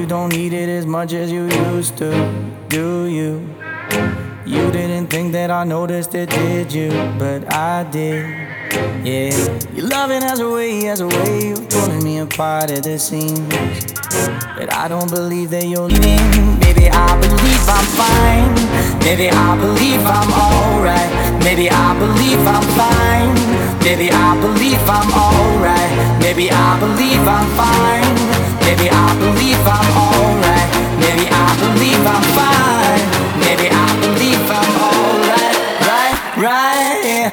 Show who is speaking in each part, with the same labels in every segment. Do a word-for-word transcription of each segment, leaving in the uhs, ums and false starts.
Speaker 1: you don't need it as much as you used to, do you? You didn't think that I noticed it, did you? But I did, yeah. Your loving has a way, has a way of pulling me apart at the seams. But I don't believe that you're leaving. Maybe I believe I'm fine. Maybe I believe I'm alright. Maybe I believe I'm fine. Maybe I believe I'm alright. Maybe I believe I'm fine. Maybe I believe I'm alright. Maybe I believe I'm fine. Maybe I believe I'm alright. Right, right, yeah.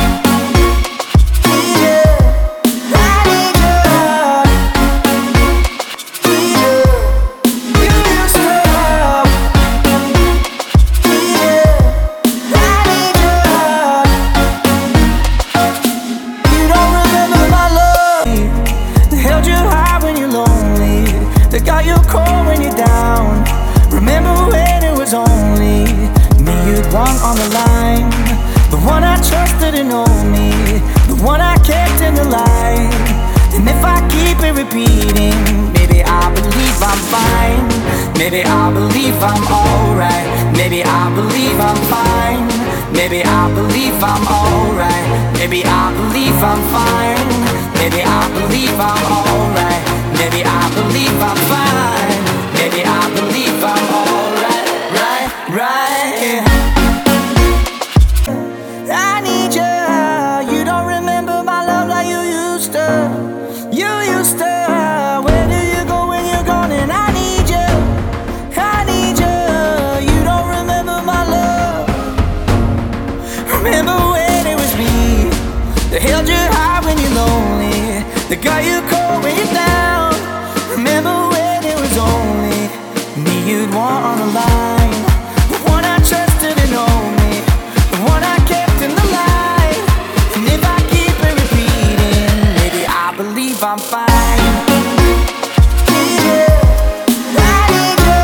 Speaker 1: That got you cold when you're down. Remember when it was only me you'd want on the line? The one I trusted and owned me, the one I kept in the light. And if I keep it repeating, maybe I believe I'm fine. Maybe I believe I'm alright. Maybe I believe I'm fine. Maybe I believe I'm alright. Maybe I believe I'm fine. Maybe I believe I'm alright. Maybe I believe I'm fine. Maybe I believe I'm alright. Right, right, yeah. I need you. You don't remember my love like you used to. You used to. Where do you go when you're gone? And I need you. I need you. You don't remember my love. Remember when it was me that held you high when you're lonely, that got you cold when you're down. Remember when it was only me you'd want on the line? The one I trusted and owned me, the one I kept in the light. And if I keep it repeating, maybe I believe I'm fine.